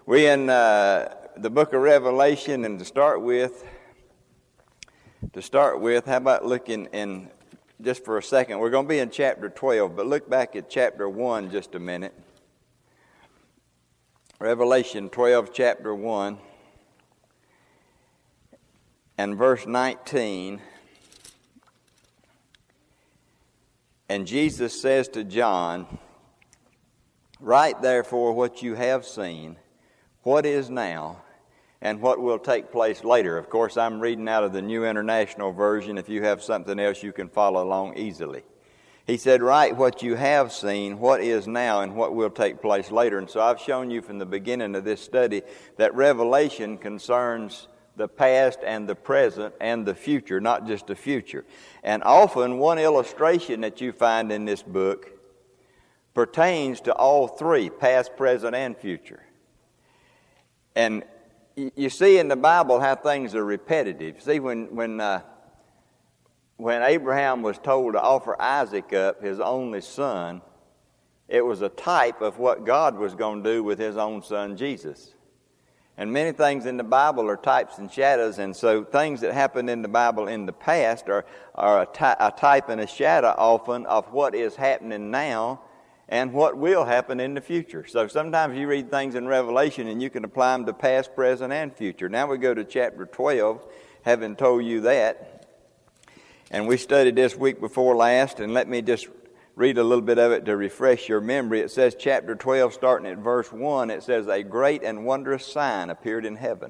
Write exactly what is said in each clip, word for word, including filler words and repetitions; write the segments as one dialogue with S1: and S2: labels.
S1: We in uh, the book of Revelation, and to start with, to start with, how about looking in just for a second? We're going to be in chapter twelve, but look back at chapter one just a minute. Revelation twelve, chapter one, and verse nineteen. And Jesus says to John, "Write therefore what you have seen, what is now, and what will take place later." Of course, I'm reading out of the New International Version. If you have something else, you can follow along easily. He said, "Write what you have seen, what is now, and what will take place later." And so I've shown you from the beginning of this study that Revelation concerns the past and the present and the future, not just the future. And often one illustration that you find in this book pertains to all three, past, present, and future. And you see in the Bible how things are repetitive. See, when when uh, when Abraham was told to offer Isaac up, his only son, it was a type of what God was going to do with his own son, Jesus. And many things in the Bible are types and shadows, and so things that happened in the Bible in the past are, are a, ty- a type and a shadow often of what is happening now and what will happen in the future. So sometimes you read things in Revelation and you can apply them to past, present, and future. Now we go to chapter twelve, having told you that. And we studied this week before last, and let me just read a little bit of it to refresh your memory. It says, chapter twelve, starting at verse one, it says, "A great and wondrous sign appeared in heaven.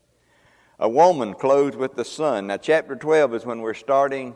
S1: A woman clothed with the sun." Now, chapter twelve is when we're starting,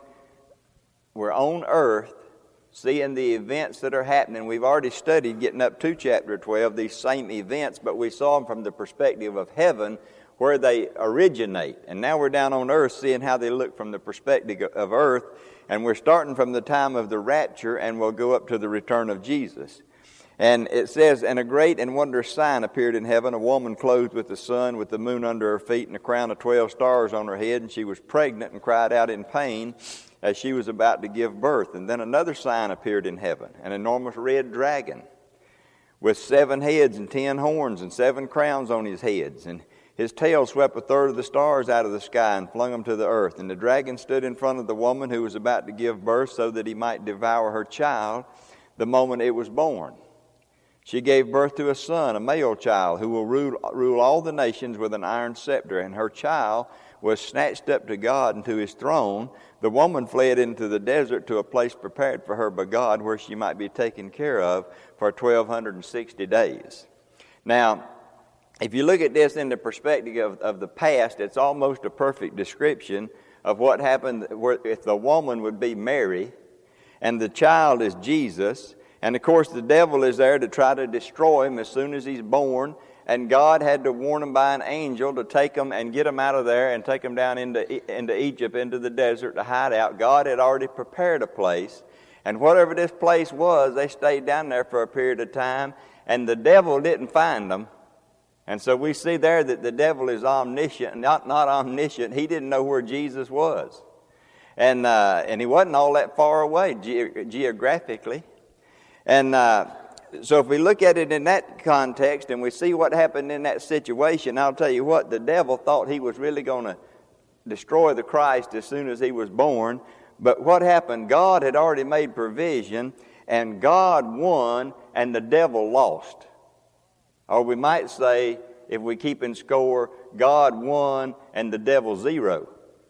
S1: we're on earth, seeing the events that are happening. We've already studied getting up to chapter twelve, these same events, but we saw them from the perspective of heaven, where they originate. And now we're down on earth seeing how they look from the perspective of earth. And we're starting from the time of the rapture, and we'll go up to the return of Jesus. And it says, "And a great and wondrous sign appeared in heaven, a woman clothed with the sun, with the moon under her feet, and a crown of twelve stars on her head. And she was pregnant and cried out in pain as she was about to give birth. And then another sign appeared in heaven, an enormous red dragon, with seven heads and ten horns, and seven crowns on his heads. And his tail swept a third of the stars out of the sky and flung them to the earth. And the dragon stood in front of the woman who was about to give birth, so that he might devour her child the moment it was born. She gave birth to a son, a male child, who will rule, rule all the nations with an iron scepter. And her child was snatched up to God and to his throne. The woman fled into the desert to a place prepared for her by God, where she might be taken care of for twelve sixty days. Now, if you look at this in the perspective of, of the past, it's almost a perfect description of what happened where, if the woman would be Mary and the child is Jesus. And of course the devil is there to try to destroy him as soon as he's born. And God had to warn him by an angel to take him and get him out of there and take him down into, into Egypt, into the desert to hide out. God had already prepared a place. And whatever this place was, they stayed down there for a period of time. And the devil didn't find them. And so we see there that the devil is omniscient, not not omniscient. He didn't know where Jesus was. And uh, and he wasn't all that far away ge- geographically. And uh, so if we look at it in that context and we see what happened in that situation, I'll tell you what, the devil thought he was really going to destroy the Christ as soon as he was born. But what happened? God had already made provision, and God won and the devil lost. Or we might say, if we keep in score, God won and the devil zero.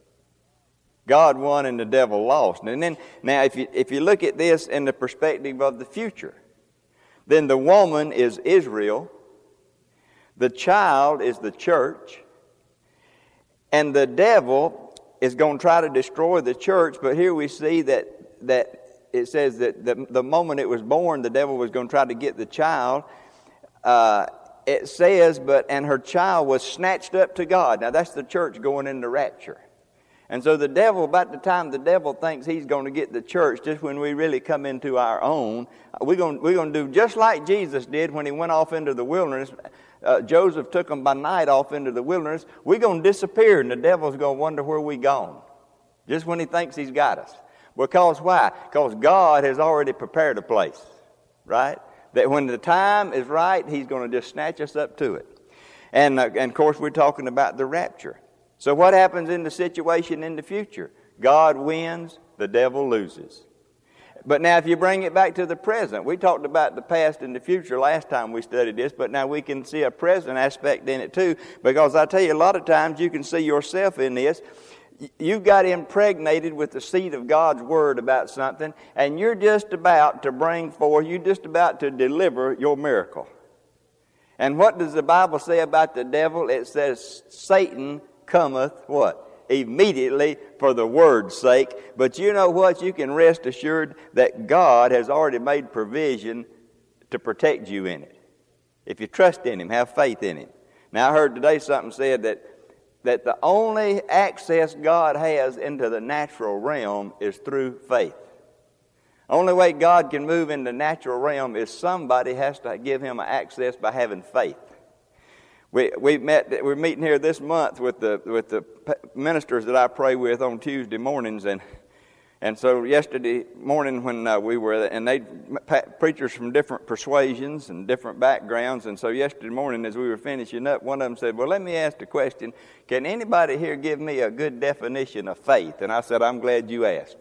S1: God won and the devil lost. And then, now if you, if you look at this in the perspective of the future, then the woman is Israel, the child is the church, and the devil is going to try to destroy the church. But here we see that, that it says that the, the moment it was born, the devil was going to try to get the child. Uh, it says, but, and her child was snatched up to God. Now that's the church going into rapture. And so the devil, about the time the devil thinks he's going to get the church, just when we really come into our own, we're going, we're going to do just like Jesus did when he went off into the wilderness. Uh, Joseph took him by night off into the wilderness. We're going to disappear, and the devil's going to wonder where we gone. Just when he thinks he's got us. Because why? Because God has already prepared a place, right? That when the time is right, he's going to just snatch us up to it. And, uh, and of course, we're talking about the rapture. So what happens in the situation in the future? God wins, the devil loses. But now if you bring it back to the present, we talked about the past and the future last time we studied this, but now we can see a present aspect in it too, because I tell you, a lot of times you can see yourself in this. You got impregnated with the seed of God's Word about something, and you're just about to bring forth, you're just about to deliver your miracle. And what does the Bible say about the devil? It says, Satan cometh, what? Immediately for the word's sake. But you know what? You can rest assured that God has already made provision to protect you in it. If you trust in Him, have faith in Him. Now I heard today something said that that the only access God has into the natural realm is through faith. Only way God can move in the natural realm is somebody has to give Him access by having faith. We we met we're meeting here this month with the with the ministers that I pray with on Tuesday mornings, and and so yesterday morning when uh, we were and they preachers from different persuasions and different backgrounds, and so yesterday morning as we were finishing up, one of them said, "Well, let me ask the question: can anybody here give me a good definition of faith?" And I said, "I'm glad you asked."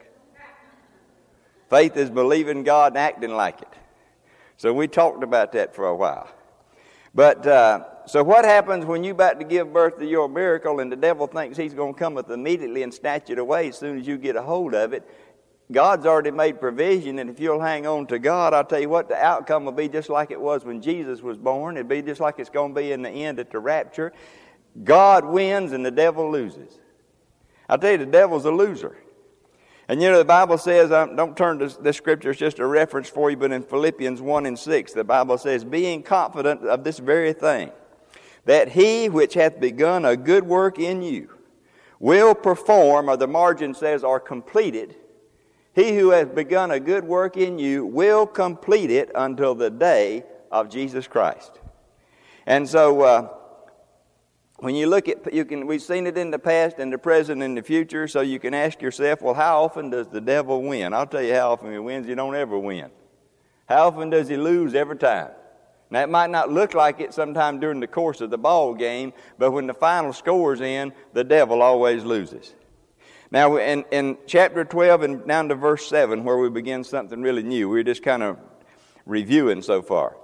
S1: Faith is believing God and acting like it. So we talked about that for a while. But uh, so what happens when you're about to give birth to your miracle and the devil thinks he's going to come up immediately and snatch it away as soon as you get a hold of it? God's already made provision, and if you'll hang on to God, I'll tell you what, the outcome will be just like it was when Jesus was born. It'll be just like it's going to be in the end at the rapture. God wins and the devil loses. I'll tell you, the devil's a loser. And you know, the Bible says, um, don't turn to this scripture, it's just a reference for you, but in Philippians one and six, the Bible says, being confident of this very thing, that he which hath begun a good work in you will perform, or the margin says, or complete it. He who has begun a good work in you will complete it until the day of Jesus Christ. And so, uh, when you look at, you can, we've seen it in the past, in the present, and the future, so you can ask yourself, well, how often does the devil win? I'll tell you how often he wins. He don't ever win. How often does he lose? Every time. Now, it might not look like it sometime during the course of the ball game, but when the final score's in, the devil always loses. Now, in, in chapter twelve and down to verse seven, where we begin something really new, we're just kind of reviewing so far.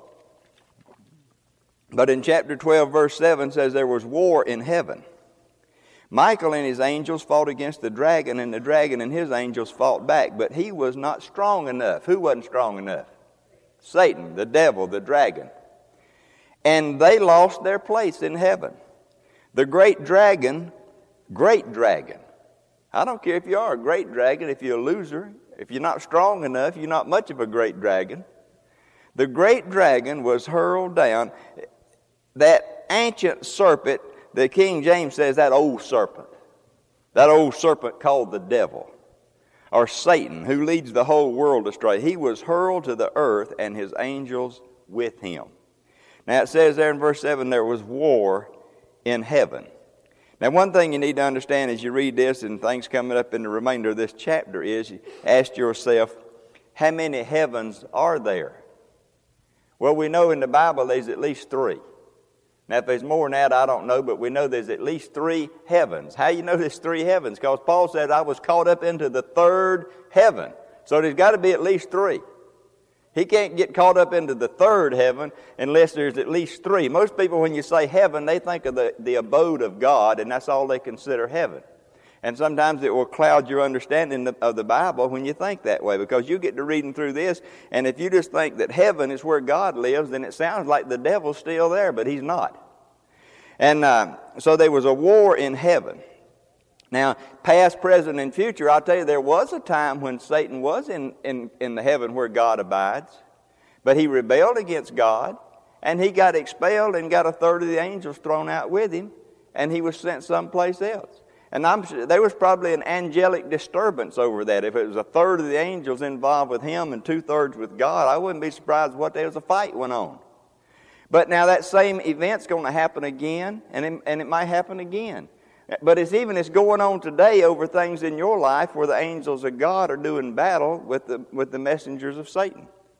S1: But in chapter twelve, verse seven says there was war in heaven. Michael and his angels fought against the dragon, and the dragon and his angels fought back, but he was not strong enough. Who wasn't strong enough? Satan, the devil, the dragon. And they lost their place in heaven. The great dragon, great dragon. I don't care if you are a great dragon, if you're a loser, if you're not strong enough, you're not much of a great dragon. The great dragon was hurled down. That ancient serpent, the King James says that old serpent. That old serpent called the devil, or Satan, who leads the whole world astray. He was hurled to the earth and his angels with him. Now it says there in verse seven, there was war in heaven. Now one thing you need to understand as you read this and things coming up in the remainder of this chapter is, you ask yourself, how many heavens are there? Well, we know in the Bible there's at least three. Now, if there's more than that, I don't know, but we know there's at least three heavens. How you know there's three heavens? Because Paul said, I was caught up into the third heaven. So there's got to be at least three. He can't get caught up into the third heaven unless there's at least three. Most people, when you say heaven, they think of the, the abode of God, and that's all they consider heaven. And sometimes it will cloud your understanding of the Bible when you think that way, because you get to reading through this, and if you just think that heaven is where God lives, then it sounds like the devil's still there, but he's not. And uh, so there was a war in heaven. Now, past, present, and future, I'll tell you, there was a time when Satan was in, in, in the heaven where God abides, but he rebelled against God, and he got expelled and got a third of the angels thrown out with him, and he was sent someplace else. And I'm sure there was probably an angelic disturbance over that. If it was a third of the angels involved with him and two-thirds with God, I wouldn't be surprised what there was a fight went on. But now that same event's going to happen again, and it, and it might happen again. But it's even it's going on today over things in your life where the angels of God are doing battle with the with the messengers of Satan.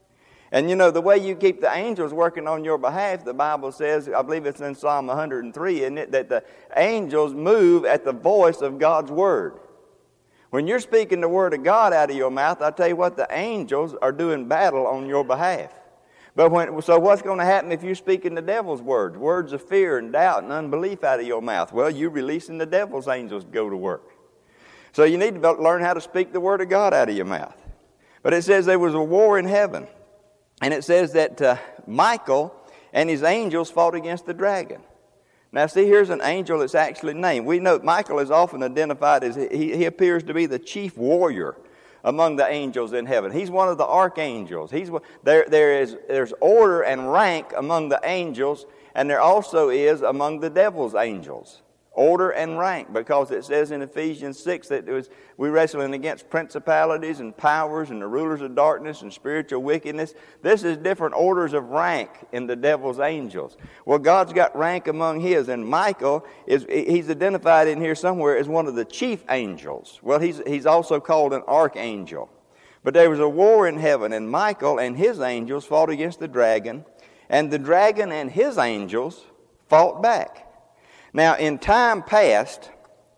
S1: And you know, the way you keep the angels working on your behalf, the Bible says, I believe it's in Psalm one hundred three, isn't it, that the angels move at the voice of God's word. When you're speaking the word of God out of your mouth, I tell you what, the angels are doing battle on your behalf. But when, so what's going to happen if you're speaking the devil's words, words of fear and doubt and unbelief out of your mouth? Well, you're releasing the devil's angels to go to work. So you need to learn how to speak the word of God out of your mouth. But it says there was a war in heaven. And it says that uh, Michael and his angels fought against the dragon. Now, see, here's an angel that's actually named. We know Michael is often identified as, he, he appears to be the chief warrior among the angels in heaven. He's one of the archangels. He's there. There is there's order and rank among the angels, and there also is among the devil's angels. Order and rank, because it says in Ephesians six that it was, we wrestling against principalities and powers and the rulers of darkness and spiritual wickedness. This is different orders of rank in the devil's angels. Well, God's got rank among his, and Michael, is he's identified in here somewhere as one of the chief angels. Well, he's, he's also called an archangel. But there was a war in heaven, and Michael and his angels fought against the dragon, and the dragon and his angels fought back. Now, in time past,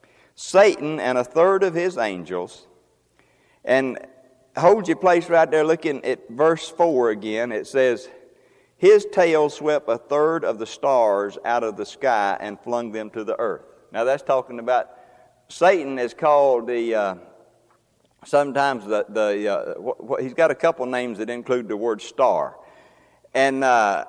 S1: Satan and a third of his angels, and hold your place right there looking at verse four again. It says, his tail swept a third of the stars out of the sky and flung them to the earth. Now, that's talking about, Satan is called the, uh, sometimes the, the uh, what, what, he's got a couple names that include the word star. And, uh,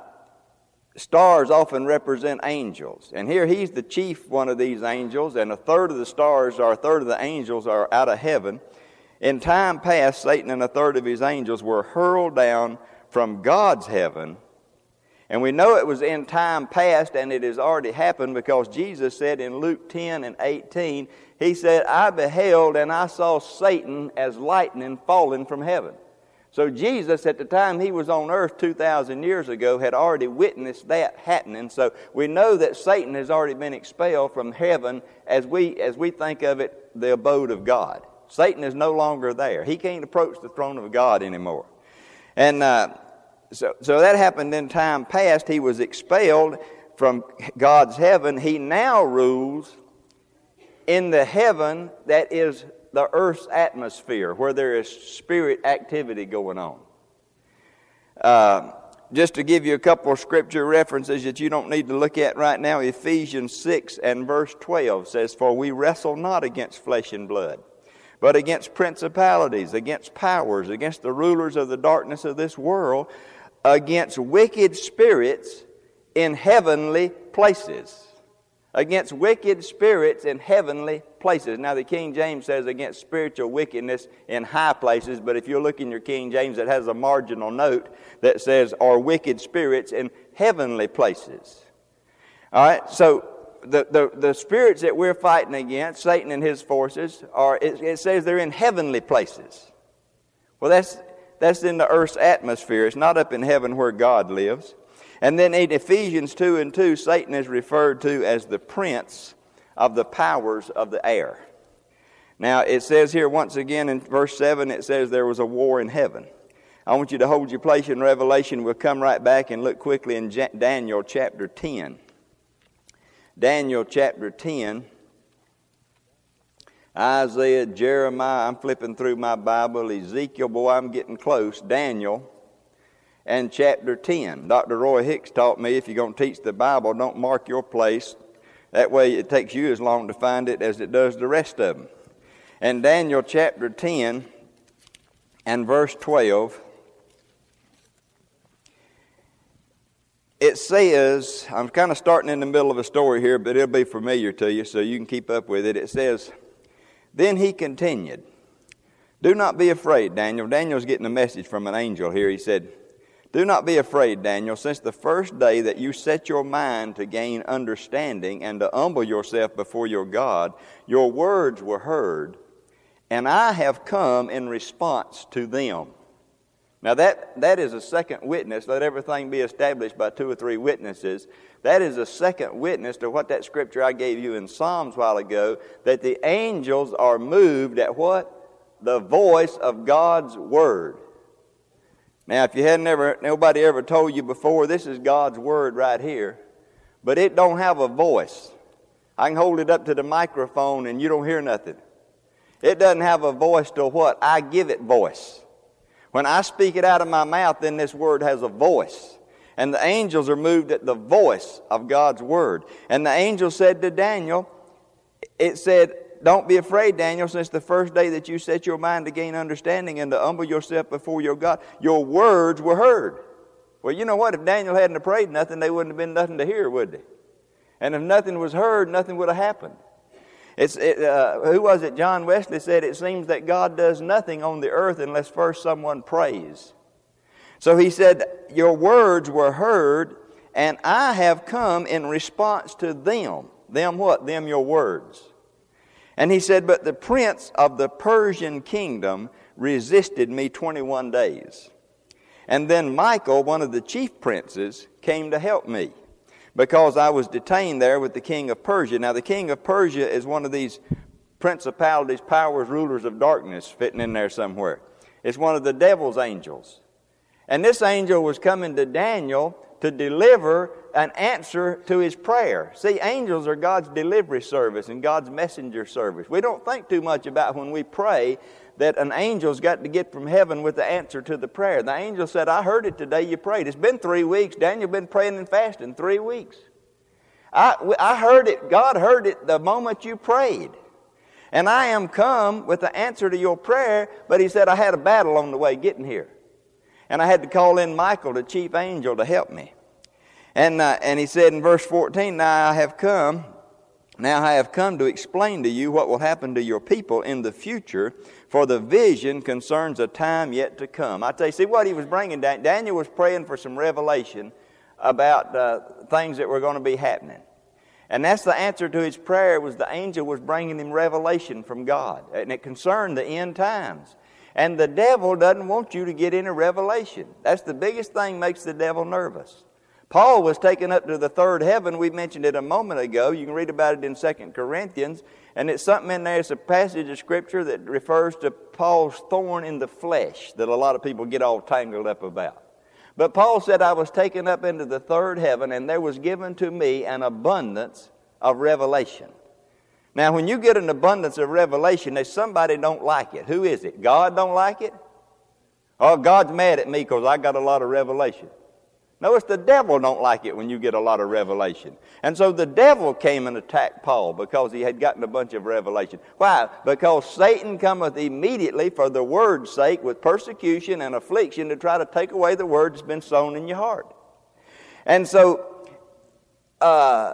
S1: stars often represent angels. And here he's the chief one of these angels, and a third of the stars, or a third of the angels, are out of heaven. In time past, Satan and a third of his angels were hurled down from God's heaven. And we know it was in time past, and it has already happened, because Jesus said in Luke ten and eighteen, he said, I beheld and I saw Satan as lightning falling from heaven. So Jesus, at the time he was on earth two thousand years ago, had already witnessed that happening. So we know that Satan has already been expelled from heaven as we, as we think of it, the abode of God. Satan is no longer there. He can't approach the throne of God anymore. And uh, so, so that happened in time past. He was expelled from God's heaven. He now rules in the heaven that is the earth's atmosphere, where there is spirit activity going on. Uh, just to give you a couple of scripture references that you don't need to look at right now, Ephesians six and verse twelve says, for we wrestle not against flesh and blood, but against principalities, against powers, against the rulers of the darkness of this world, against wicked spirits in heavenly places. Against wicked spirits in heavenly places. Now, the King James says against spiritual wickedness in high places, but if you look in your King James, it has a marginal note that says, are wicked spirits in heavenly places. All right, so the, the, the spirits that we're fighting against, Satan and his forces, are, it, it says they're in heavenly places. Well, that's, that's in the earth's atmosphere. It's not up in heaven where God lives. And then in Ephesians two and two, Satan is referred to as the prince of the powers of the air. Now, it says here once again in verse seven, it says there was a war in heaven. I want you to hold your place in Revelation. We'll come right back and look quickly in Daniel chapter ten. Daniel chapter ten. Isaiah, Jeremiah, I'm flipping through my Bible. Ezekiel, boy, I'm getting close. Daniel. And chapter ten. Doctor Roy Hicks taught me if you're going to teach the Bible, don't mark your place. That way it takes you as long to find it as it does the rest of them. And Daniel chapter ten and verse twelve, it says, I'm kind of starting in the middle of a story here, but it'll be familiar to you so you can keep up with it. It says, then he continued, do not be afraid, Daniel. Daniel's getting a message from an angel here. He said, do not be afraid, Daniel, since the first day that you set your mind to gain understanding and to humble yourself before your God, your words were heard, and I have come in response to them. Now that, that is a second witness. Let everything be established by two or three witnesses. That is a second witness to what that scripture I gave you in Psalms a while ago, that the angels are moved at what? The voice of God's word. Now, if you hadn't ever, nobody ever told you before, this is God's Word right here, but it don't have a voice. I can hold it up to the microphone and you don't hear nothing. It doesn't have a voice till what? I give it voice. When I speak it out of my mouth, then this Word has a voice. And the angels are moved at the voice of God's Word. And the angel said to Daniel, it said, don't be afraid, Daniel, since the first day that you set your mind to gain understanding and to humble yourself before your God, your words were heard. Well, you know what? If Daniel hadn't have prayed nothing, there wouldn't have been nothing to hear, would they? And if nothing was heard, nothing would have happened. It's, it, uh, who was it? John Wesley said, it seems that God does nothing on the earth unless first someone prays. So he said, your words were heard, and I have come in response to them. Them what? Them your words. And he said, but the prince of the Persian kingdom resisted me twenty-one days. And then Michael, one of the chief princes, came to help me, because I was detained there with the king of Persia. Now, the king of Persia is one of these principalities, powers, rulers of darkness fitting in there somewhere. It's one of the devil's angels. And this angel was coming to Daniel to deliver an answer to his prayer. See, angels are God's delivery service and God's messenger service. We don't think too much about when we pray that an angel's got to get from heaven with the answer to the prayer. The angel said, I heard it today you prayed. It's been three weeks. Daniel been praying and fasting three weeks. I, I heard it. God heard it the moment you prayed. And I am come with the answer to your prayer, but he said I had a battle on the way getting here. And I had to call in Michael, the chief angel, to help me. And uh, and he said in verse fourteen, Now I have come, now I have come to explain to you what will happen to your people in the future, for the vision concerns a time yet to come. I tell you, see what he was bringing down. Daniel was praying for some revelation about uh, things that were going to be happening. And that's the answer to his prayer, was the angel was bringing him revelation from God. And it concerned the end times. And the devil doesn't want you to get any revelation. That's the biggest thing makes the devil nervous. Paul was taken up to the third heaven. We mentioned it a moment ago. You can read about it in Second Corinthians. And it's something in there, it's a passage of Scripture that refers to Paul's thorn in the flesh that a lot of people get all tangled up about. But Paul said, I was taken up into the third heaven, and there was given to me an abundance of revelation. Now, when you get an abundance of revelation, there's somebody don't like it. Who is it? God don't like it? Oh, God's mad at me because I got a lot of revelation. No, it's the devil don't like it when you get a lot of revelation. And so the devil came and attacked Paul because he had gotten a bunch of revelation. Why? Because Satan cometh immediately for the word's sake with persecution and affliction to try to take away the word that's been sown in your heart. And so uh,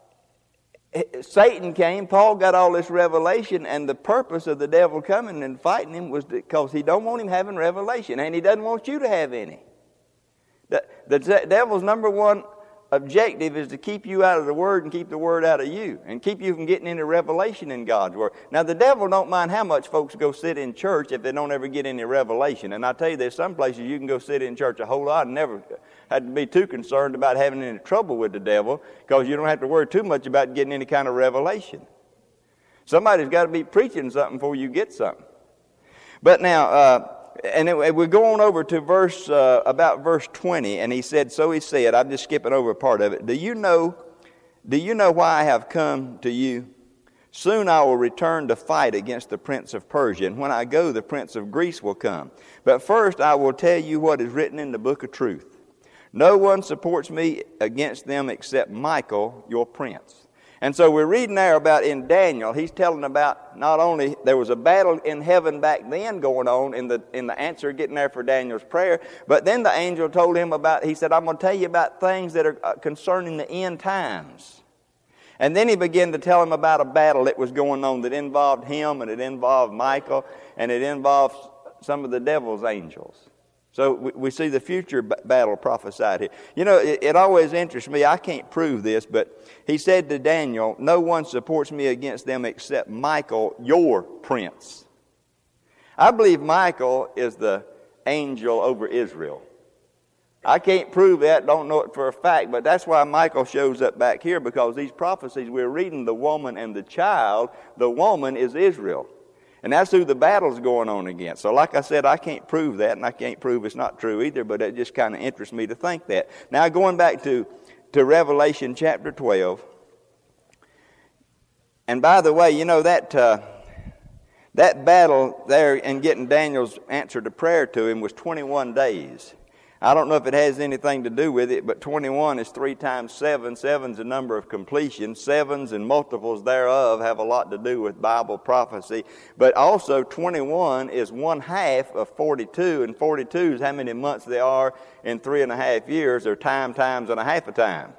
S1: Satan came, Paul got all this revelation, and the purpose of the devil coming and fighting him was because he don't want him having revelation, and he doesn't want you to have any. The, the devil's number one objective is to keep you out of the Word and keep the Word out of you, and keep you from getting any revelation in God's Word. Now, the devil don't mind how much folks go sit in church if they don't ever get any revelation. And I tell you, there's some places you can go sit in church a whole lot and never had to be too concerned about having any trouble with the devil, because you don't have to worry too much about getting any kind of revelation. Somebody's got to be preaching something before you get something. But now, uh, and it, we go on over to verse uh, about verse twenty, and he said, so he said, I'm just skipping over a part of it. Do you know, do you know why I have come to you? Soon I will return to fight against the prince of Persia, and when I go, the prince of Greece will come. But first I will tell you what is written in the book of truth. No one supports me against them except Michael, your prince. And so we're reading there about in Daniel, he's telling about not only there was a battle in heaven back then going on in the in the answer getting there for Daniel's prayer, but then the angel told him about, he said, I'm going to tell you about things that are concerning the end times. And then he began to tell him about a battle that was going on that involved him, and it involved Michael, and it involved some of the devil's angels. So we, we see the future b- battle prophesied here. You know, it, it always interests me. I can't prove this, but he said to Daniel, no one supports me against them except Michael, your prince. I believe Michael is the angel over Israel. I can't prove that, don't know it for a fact, but that's why Michael shows up back here, because these prophecies we're reading, the woman and the child, the woman is Israel. And that's who the battle's going on against. So like I said, I can't prove that, and I can't prove it's not true either, but it just kind of interests me to think that. Now going back to, to Revelation chapter twelve. And by the way, you know that uh, that battle there in getting Daniel's answer to prayer to him was twenty-one days. I don't know if it has anything to do with it, but twenty-one is three times seven. Seven's the number of completion. Sevens and multiples thereof have a lot to do with Bible prophecy. But also twenty-one is one half of forty-two, and forty-two is how many months there are in three and a half years, or time times and a half a time.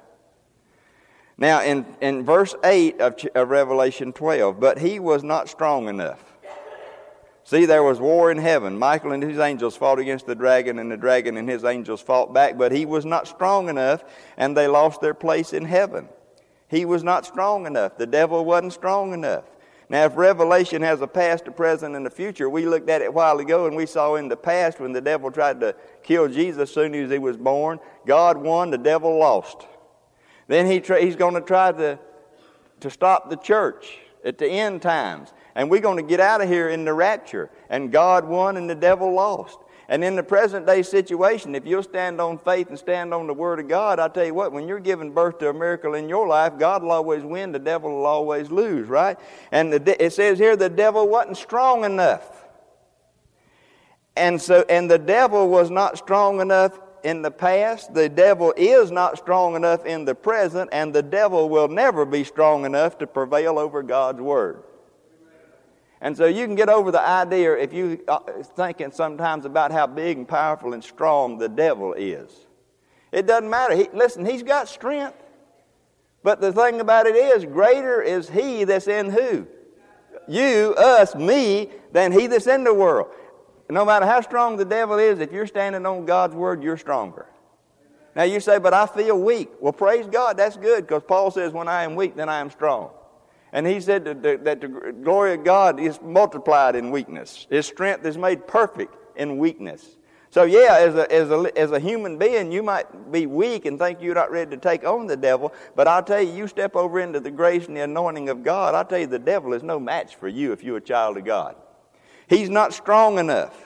S1: Now in, in verse eight of, of Revelation twelve, but he was not strong enough. See, there was war in heaven. Michael and his angels fought against the dragon, and the dragon and his angels fought back. But he was not strong enough, and they lost their place in heaven. He was not strong enough. The devil wasn't strong enough. Now, if Revelation has a past, a present, and a future, we looked at it a while ago, and we saw in the past when the devil tried to kill Jesus as soon as he was born, God won, the devil lost. Then he tra- he's going to try to, to stop the church at the end times. And we're going to get out of here in the rapture. And God won and the devil lost. And in the present day situation, if you'll stand on faith and stand on the Word of God, I tell you what, when you're giving birth to a miracle in your life, God will always win, the devil will always lose, right? And the de- it says here the devil wasn't strong enough. And so, and the devil was not strong enough in the past. The devil is not strong enough in the present. And the devil will never be strong enough to prevail over God's Word. And so you can get over the idea, if you are thinking sometimes about how big and powerful and strong the devil is. It doesn't matter. He, listen, he's got strength. But the thing about it is, greater is he that's in who? You, us, me, than he that's in the world. No matter how strong the devil is, if you're standing on God's Word, you're stronger. Now you say, but I feel weak. Well, praise God, that's good, because Paul says, when I am weak, then I am strong. And he said that the, that the glory of God is multiplied in weakness. His strength is made perfect in weakness. So yeah, as a, as a, as a human being, you might be weak and think you're not ready to take on the devil. But I'll tell you, you step over into the grace and the anointing of God, I'll tell you, the devil is no match for you if you're a child of God. He's not strong enough.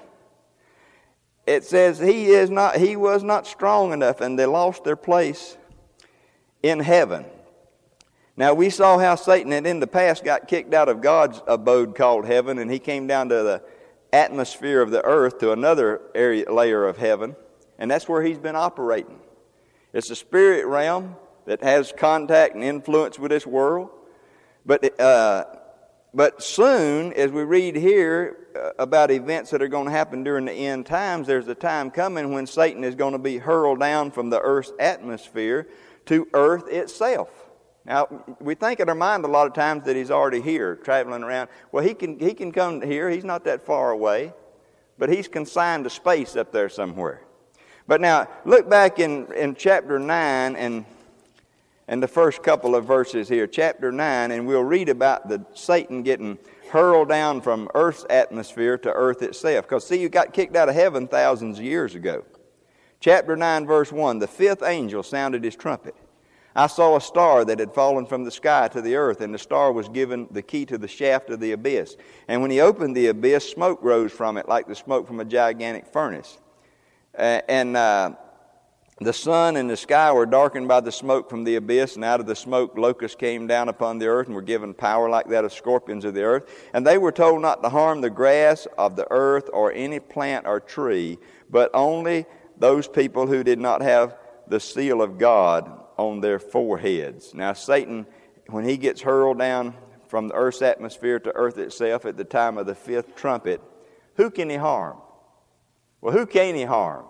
S1: It says he is not, he was not strong enough, and they lost their place in heaven. Now, we saw how Satan had in the past got kicked out of God's abode called heaven, and he came down to the atmosphere of the earth, to another area, layer of heaven, and that's where he's been operating. It's a spirit realm that has contact and influence with this world. But uh, but soon, as we read here uh, about events that are going to happen during the end times, there's a time coming when Satan is going to be hurled down from the earth's atmosphere to earth itself. Now, we think in our mind a lot of times that he's already here, traveling around. Well, he can he can come here. He's not that far away. But he's consigned to space up there somewhere. But now, look back in, in chapter nine and, and the first couple of verses here. Chapter nine, and we'll read about the Satan getting hurled down from earth's atmosphere to earth itself. Because, see, you got kicked out of heaven thousands of years ago. Chapter nine, verse one, the fifth angel sounded his trumpet. I saw a star that had fallen from the sky to the earth, and the star was given the key to the shaft of the abyss. And when he opened the abyss, smoke rose from it like the smoke from a gigantic furnace. Uh, and uh, the sun and the sky were darkened by the smoke from the abyss, and out of the smoke locusts came down upon the earth and were given power like that of scorpions of the earth. And they were told not to harm the grass of the earth or any plant or tree, but only those people who did not have the seal of God on their foreheads. Now Satan, when he gets hurled down from the earth's atmosphere to earth itself at the time of the fifth trumpet, who can he harm? Well, who can he harm?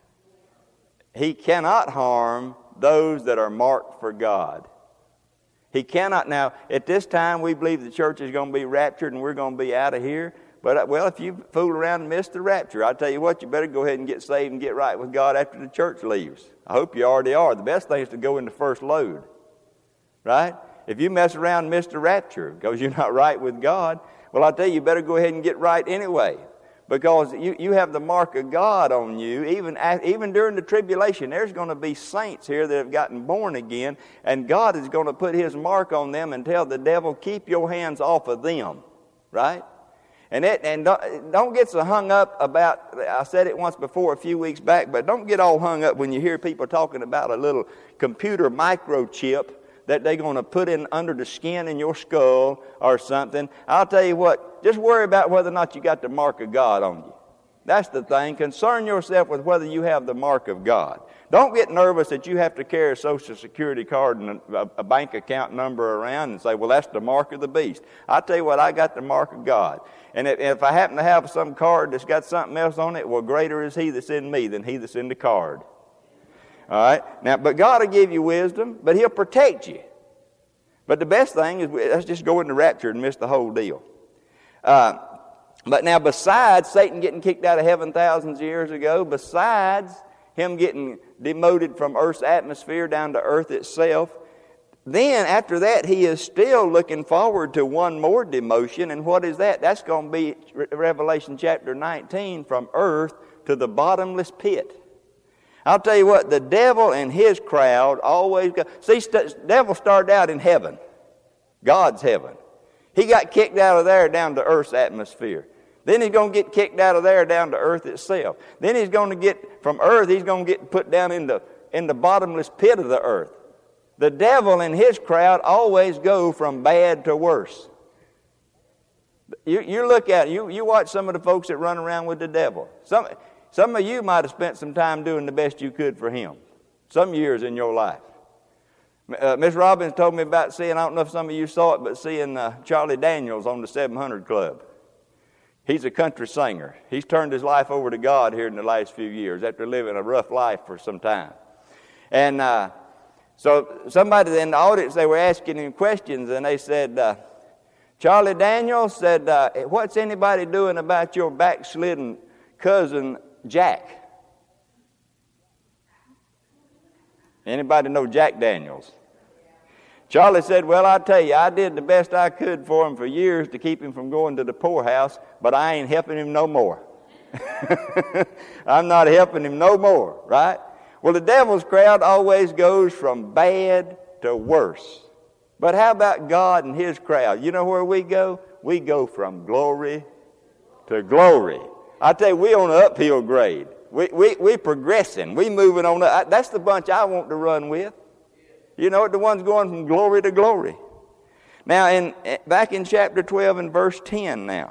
S1: He cannot harm those that are marked for God. He cannot. Now, at this time, we believe the church is going to be raptured and we're going to be out of here. But, well, if you fool around and miss the rapture, I'll tell you what, you better go ahead and get saved and get right with God after the church leaves. I hope you already are. The best thing is to go in the first load, right? If you mess around and miss the rapture because you're not right with God, well, I'll tell you, you better go ahead and get right anyway. Because you, you have the mark of God on you. Even, even during the tribulation, there's going to be saints here that have gotten born again, and God is going to put His mark on them and tell the devil, keep your hands off of them, right? And it, and don't, don't get so hung up about, I said it once before a few weeks back, but don't get all hung up when you hear people talking about a little computer microchip that they're going to put in under the skin in your skull or something. I'll tell you what, just worry about whether or not you got the mark of God on you. That's the thing. Concern yourself with whether you have the mark of God. Don't get nervous that you have to carry a Social Security card and a, a bank account number around and say, well, that's the mark of the beast. I'll tell you what, I got the mark of God. And if, if I happen to have some card that's got something else on it, well, greater is he that's in me than he that's in the card. All right? Now, but God will give you wisdom, but he'll protect you. But the best thing is, let's just go into rapture and miss the whole deal. Uh, but now, besides Satan getting kicked out of heaven thousands of years ago, besides him getting demoted from earth's atmosphere down to earth itself, then after that, he is still looking forward to one more demotion. And what is that? That's going to be Revelation chapter nineteen, from earth to the bottomless pit. I'll tell you what, the devil and his crowd always go. See, the devil started out in heaven, God's heaven. He got kicked out of there down to earth's atmosphere. Then he's going to get kicked out of there down to earth itself. Then he's going to get, from earth, he's going to get put down in the, in the bottomless pit of the earth. The devil and his crowd always go from bad to worse. You, you look at it, you, you watch some of the folks that run around with the devil. Some, some of you might have spent some time doing the best you could for him. Some years in your life. Uh, Miss Robbins told me about seeing, I don't know if some of you saw it, but seeing uh, Charlie Daniels on the seven hundred Club. He's a country singer. He's turned his life over to God here in the last few years after living a rough life for some time. And uh, so somebody in the audience, they were asking him questions, and they said, uh, Charlie Daniels said, uh, what's anybody doing about your backslidden cousin, Jack? Anybody know Jack Daniels? Charlie said, well, I tell you, I did the best I could for him for years to keep him from going to the poorhouse, but I ain't helping him no more. I'm not helping him no more, right? Well, the devil's crowd always goes from bad to worse. But how about God and his crowd? You know where we go? We go from glory to glory. I tell you, we on an uphill grade. We we we progressing. We moving on. Up. That's the bunch I want to run with. You know, the ones going from glory to glory. Now, in back in chapter twelve and verse ten now,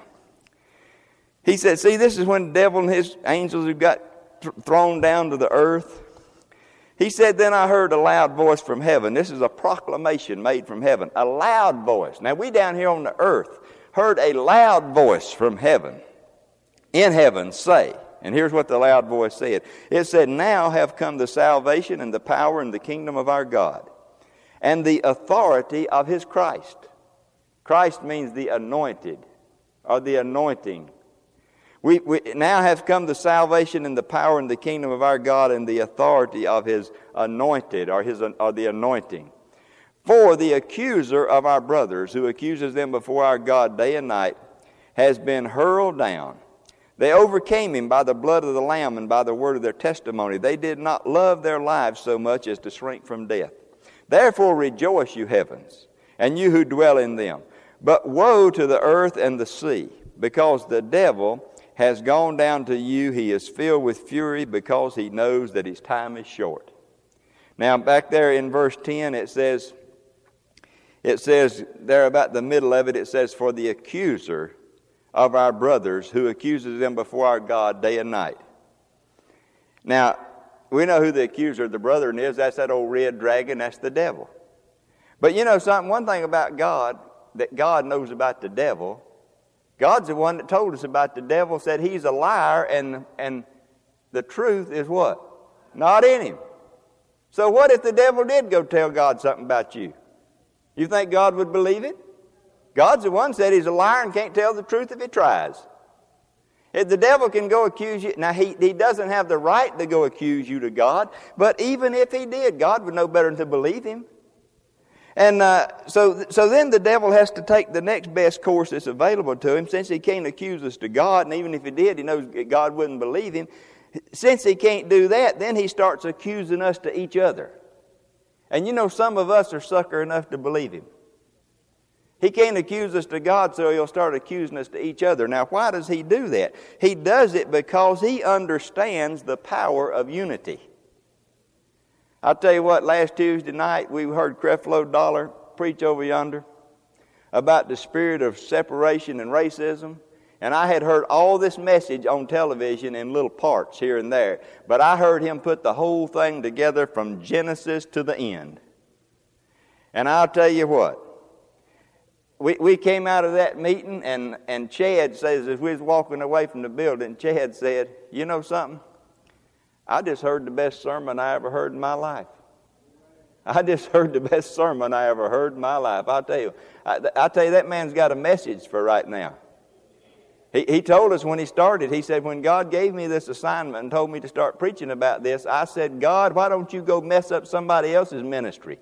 S1: he said, see, this is when the devil and his angels who got th- thrown down to the earth. He said, then I heard a loud voice from heaven. This is a proclamation made from heaven. A loud voice. Now, we down here on the earth heard a loud voice from heaven. In heaven say, and here's what the loud voice said. It said, now have come the salvation and the power and the kingdom of our God, and the authority of his Christ. Christ means the anointed, or the anointing. We, we now have come the salvation and the power and the kingdom of our God, and the authority of his anointed, or his or the anointing. For the accuser of our brothers, who accuses them before our God day and night, has been hurled down. They overcame him by the blood of the Lamb and by the word of their testimony. They did not love their lives so much as to shrink from death. Therefore rejoice, you heavens, and you who dwell in them. But woe to the earth and the sea, because the devil has gone down to you. He is filled with fury because he knows that his time is short. Now back there in verse ten it says, it says there about the middle of it, it says, for the accuser of our brothers, who accuses them before our God day and night. Now, we know who the accuser of the brethren is. That's that old red dragon. That's the devil. But you know something? One thing about God that God knows about the devil, God's the one that told us about the devil, said he's a liar, and, and the truth is what? Not in him. So what if the devil did go tell God something about you? You think God would believe it? God's the one that said he's a liar and can't tell the truth if he tries. If the devil can go accuse you, now he, he doesn't have the right to go accuse you to God, but even if he did, God would know better than to believe him. And uh, so, so then the devil has to take the next best course that's available to him, since he can't accuse us to God, and even if he did, he knows God wouldn't believe him. Since he can't do that, then he starts accusing us to each other. And you know, some of us are sucker enough to believe him. He can't accuse us to God, so he'll start accusing us to each other. Now, why does he do that? He does it because he understands the power of unity. I'll tell you what, last Tuesday night we heard Creflo Dollar preach over yonder about the spirit of separation and racism. And I had heard all this message on television in little parts here and there. But I heard him put the whole thing together from Genesis to the end. And I'll tell you what. We we came out of that meeting, and, and Chad says, as we was walking away from the building, Chad said, you know something? I just heard the best sermon I ever heard in my life. I just heard the best sermon I ever heard in my life. I'll tell you, I, I'll tell you, that man's got a message for right now. He, he told us when he started, he said, when God gave me this assignment and told me to start preaching about this, I said, God, why don't you go mess up somebody else's ministry?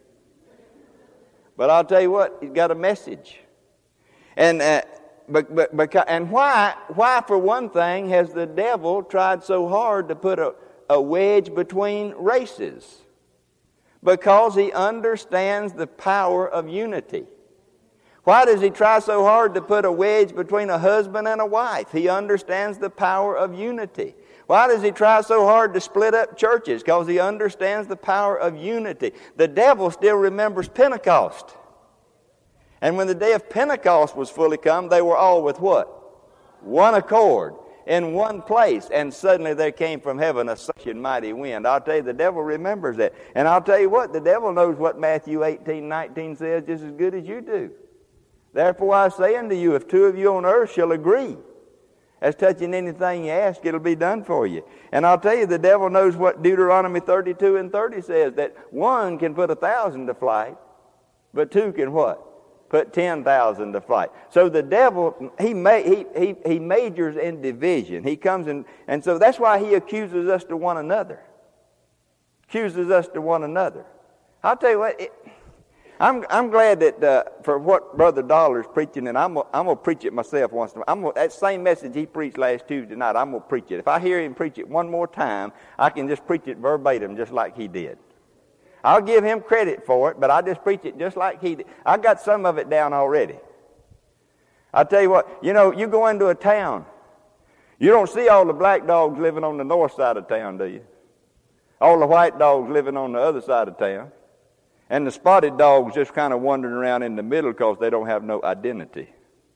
S1: But I'll tell you what, he's got a message. And uh, but, but, because, and why, why, for one thing, has the devil tried so hard to put a, a wedge between races? Because he understands the power of unity. Why does he try so hard to put a wedge between a husband and a wife? He understands the power of unity. Why does he try so hard to split up churches? Because he understands the power of unity. The devil still remembers Pentecost. And when the day of Pentecost was fully come, they were all with what? One accord, in one place. And suddenly there came from heaven a such and mighty wind. I'll tell you, the devil remembers that. And I'll tell you what, the devil knows what Matthew eighteen nineteen says just as good as you do. Therefore I say unto you, if two of you on earth shall agree, as touching anything you ask, it'll be done for you. And I'll tell you, the devil knows what Deuteronomy thirty-two and thirty says, that one can put a thousand to flight, but two can what? Put ten thousand to flight. So the devil, he, ma- he, he, he majors in division. He comes in, and so that's why he accuses us to one another. Accuses us to one another. I'll tell you what, it, I'm I'm glad that uh, for what Brother Dollar's preaching, and I'm I'm gonna preach it myself once in a while. I'm gonna, that same message he preached last Tuesday night, I'm gonna preach it. If I hear him preach it one more time, I can just preach it verbatim, just like he did. I'll give him credit for it, but I just preach it just like he did. I got some of it down already. I'll tell you what, you know, you go into a town, you don't see all the black dogs living on the north side of town, do you? All the white dogs living on the other side of town. And the spotted dogs just kind of wandering around in the middle because they don't have no identity.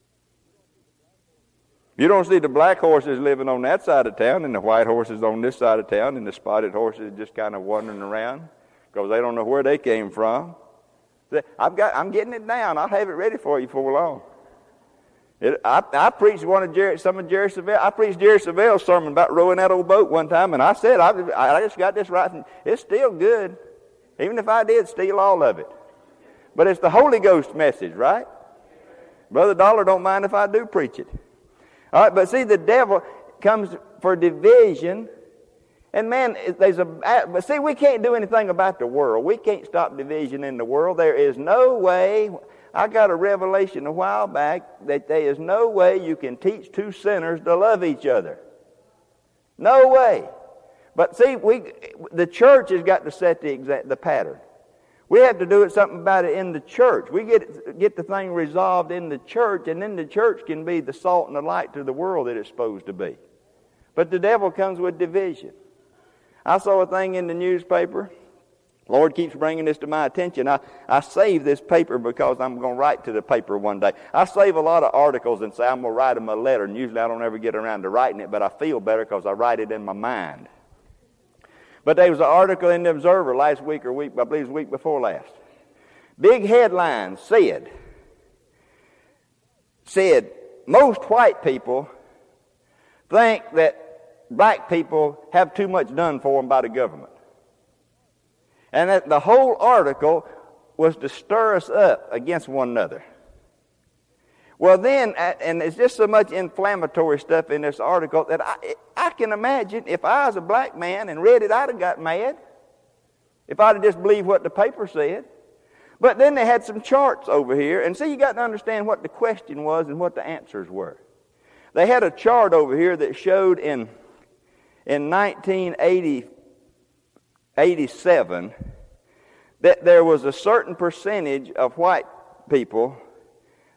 S1: You don't see the black horses living on that side of town and the white horses on this side of town and the spotted horses just kind of wandering around because they don't know where they came from. I've got, I'm getting it down. I'll have it ready for you before long. It, I, I preached one of Jerry, some of Jerry Savelle. I preached Jerry Savelle's sermon about rowing that old boat one time, and I said, I, I just got this right. From, it's still good. Even if I did steal all of it. But it's the Holy Ghost message, right? Brother Dollar don't mind if I do preach it. All right, but see, the devil comes for division. And man, there's a, but see, we can't do anything about the world. We can't stop division in the world. There is no way. I got a revelation a while back that there is no way you can teach two sinners to love each other. No way. But see, we the church has got to set the exact the pattern. We have to do it something about it in the church. We get get the thing resolved in the church, and then the church can be the salt and the light to the world that it's supposed to be. But the devil comes with division. I saw a thing in the newspaper. Lord keeps bringing this to my attention. I, I save this paper because I'm going to write to the paper one day. I save a lot of articles and say I'm going to write them a letter, and usually I don't ever get around to writing it, but I feel better because I write it in my mind. But there was an article in the Observer last week or week, I believe it was the week before last. Big headline said, said, most white people think that black people have too much done for them by the government. And that the whole article was to stir us up against one another. Well then, and there's just so much inflammatory stuff in this article that I, I can imagine if I was a black man and read it, I'd have got mad. If I'd have just believed what the paper said. But then they had some charts over here, and see, you got to understand what the question was and what the answers were. They had a chart over here that showed in, in nineteen eighty-seven that there was a certain percentage of white people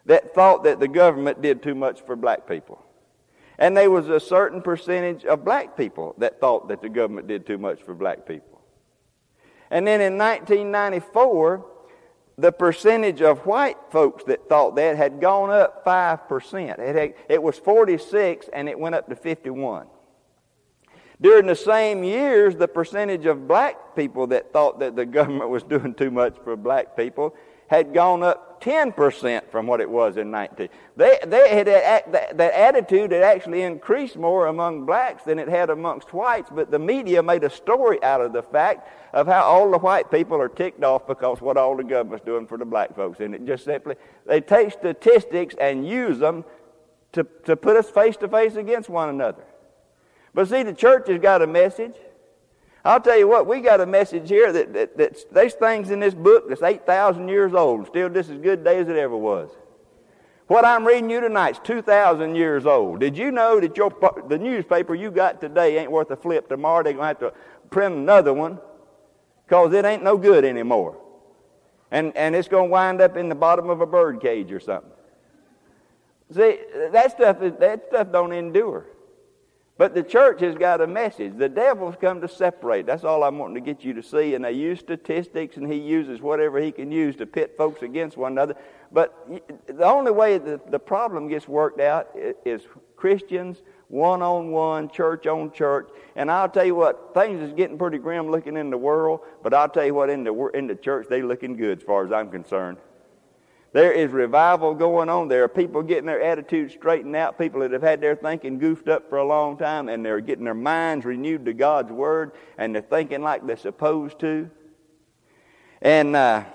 S1: that thought that the government did too much for black people. And there was a certain percentage of black people that thought that the government did too much for black people. And then in nineteen ninety-four, the percentage of white folks that thought that had gone up five percent. It, had, it was forty-six and it went up to fifty-one. During the same years, the percentage of black people that thought that the government was doing too much for black people had gone up ten percent from what it was in nineteen. They, they had that, that, that attitude had actually increased more among blacks than it had amongst whites, but the media made a story out of the fact of how all the white people are ticked off because what all the government's doing for the black folks. And it just simply, they take statistics and use them to, to put us face to face against one another. But see, the church has got a message. I'll tell you what, we got a message here that, that, that there's things in this book that's eight thousand years old, and still just as good day as it ever was. What I'm reading you tonight is two thousand years old. Did you know that your the newspaper you got today ain't worth a flip? Tomorrow they're going to have to print another one because it ain't no good anymore. And, and it's going to wind up in the bottom of a bird cage or something. See, that stuff, that stuff don't endure. But the church has got a message. The devil's come to separate. That's all I'm wanting to get you to see. And they use statistics, and he uses whatever he can use to pit folks against one another. But the only way that the problem gets worked out is Christians, one-on-one, church-on-church. And I'll tell you what, things is getting pretty grim looking in the world, but I'll tell you what, in the, in the church, they looking good as far as I'm concerned. There is revival going on. There are people getting their attitudes straightened out, people that have had their thinking goofed up for a long time, and they're getting their minds renewed to God's Word, and they're thinking like they're supposed to. And uh,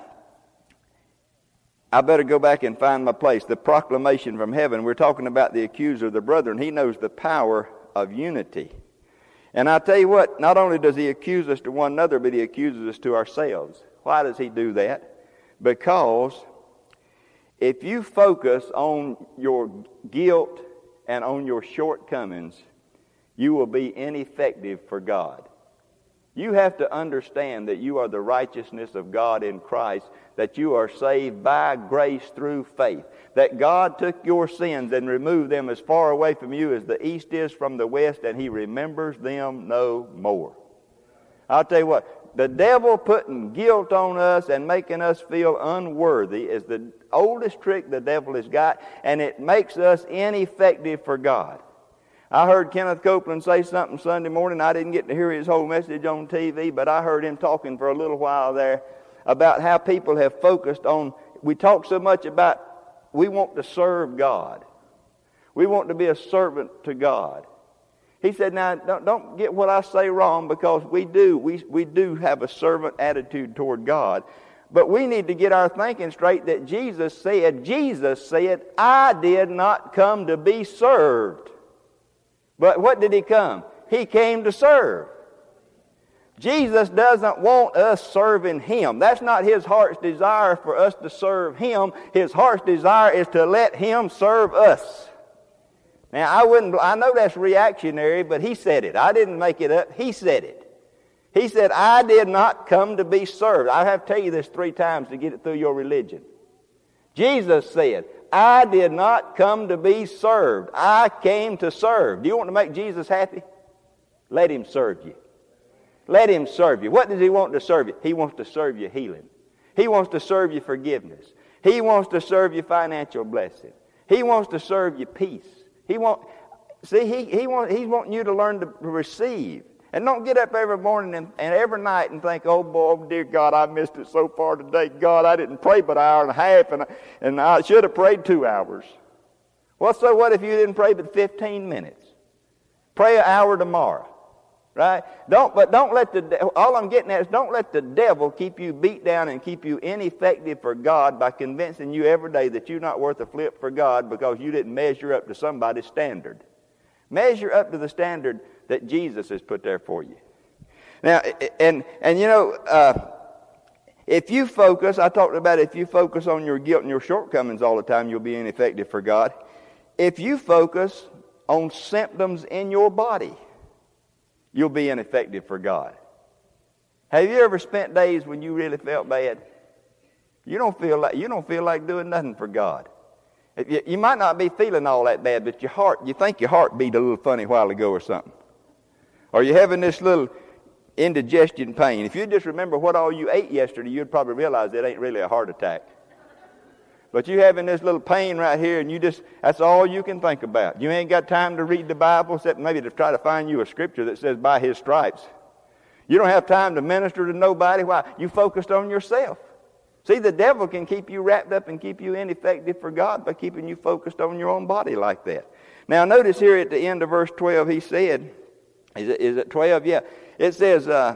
S1: I better go back and find my place. The proclamation from heaven, we're talking about the accuser of the brethren. He knows the power of unity. And I tell you what, not only does he accuse us to one another, but he accuses us to ourselves. Why does he do that? Because if you focus on your guilt and on your shortcomings, you will be ineffective for God. You have to understand that you are the righteousness of God in Christ, that you are saved by grace through faith, that God took your sins and removed them as far away from you as the east is from the west, and he remembers them no more. I'll tell you what, the devil putting guilt on us and making us feel unworthy is the oldest trick the devil has got, and it makes us ineffective for God. I heard Kenneth Copeland say something Sunday morning. I didn't get to hear his whole message on T V, but I heard him talking for a little while there about how people have focused on, we talk so much about we want to serve God. We want to be a servant to God. He said, now, don't, don't get what I say wrong, because we do. We, we do have a servant attitude toward God. But we need to get our thinking straight that Jesus said, Jesus said, I did not come to be served. But what did he come? He came to serve. Jesus doesn't want us serving him. That's not his heart's desire for us to serve him. His heart's desire is to let him serve us. Now, I wouldn't, I know that's reactionary, but he said it. I didn't make it up. He said it. He said, I did not come to be served. I have to tell you this three times to get it through your religion. Jesus said, I did not come to be served. I came to serve. Do you want to make Jesus happy? Let him serve you. Let him serve you. What does he want to serve you? He wants to serve you healing. He wants to serve you forgiveness. He wants to serve you financial blessing. He wants to serve you peace. He want, see, he, he want, he's wanting you to learn to receive. And don't get up every morning and, and every night and think, oh, boy, oh, dear God, I missed it so far today. God, I didn't pray but an hour and a half, and I, and I should have prayed two hours. Well, so what if you didn't pray but fifteen minutes? Pray an hour tomorrow, right? Don't, but don't let the, all I'm getting at is don't let the devil keep you beat down and keep you ineffective for God by convincing you every day that you're not worth a flip for God because you didn't measure up to somebody's standard. Measure up to the standard that Jesus has put there for you. Now, and and you know, uh, if you focus, I talked about if you focus on your guilt and your shortcomings all the time, you'll be ineffective for God. If you focus on symptoms in your body, you'll be ineffective for God. Have you ever spent days when you really felt bad? You don't feel like you don't feel like doing nothing for God. You, you might not be feeling all that bad, but your heart, you think your heart beat a little funny a while ago or something. Or you're having this little indigestion pain. If you just remember what all you ate yesterday, you'd probably realize it ain't really a heart attack. But you having this little pain right here, and you just, that's all you can think about. You ain't got time to read the Bible, except maybe to try to find you a scripture that says, by his stripes. You don't have time to minister to nobody. Why? You focused on yourself. See, the devil can keep you wrapped up and keep you ineffective for God by keeping you focused on your own body like that. Now, notice here at the end of verse twelve, he said, is it, is it twelve? Yeah. It says, uh,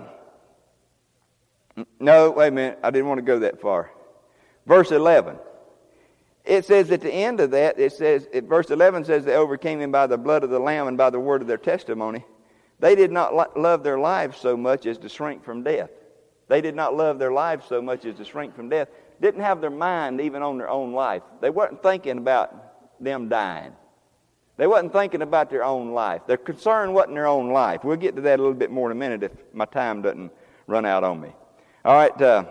S1: no, wait a minute. I didn't want to go that far. Verse eleven. It says at the end of that, it says, verse eleven says, they overcame him by the blood of the Lamb and by the word of their testimony. They did not lo- love their lives so much as to shrink from death. They did not love their lives so much as to shrink from death. Didn't have their mind even on their own life. They weren't thinking about them dying. They wasn't thinking about their own life. Their concern wasn't their own life. We'll get to that a little bit more in a minute if my time doesn't run out on me. All right, uh,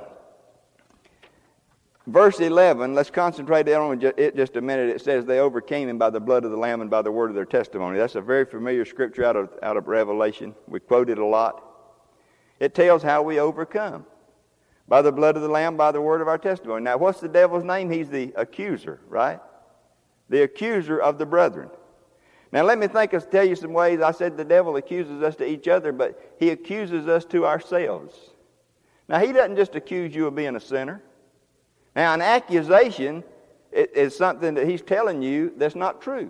S1: verse eleven, let's concentrate on it just a minute. It says they overcame him by the blood of the Lamb and by the word of their testimony. That's a very familiar scripture out of, out of Revelation. We quote it a lot. It tells how we overcome. By the blood of the Lamb, by the word of our testimony. Now, what's the devil's name? He's the accuser, right? The accuser of the brethren. Now, let me think of, tell you some ways. I said the devil accuses us to each other, but he accuses us to ourselves. Now, he doesn't just accuse you of being a sinner. Now, an accusation is something that he's telling you that's not true.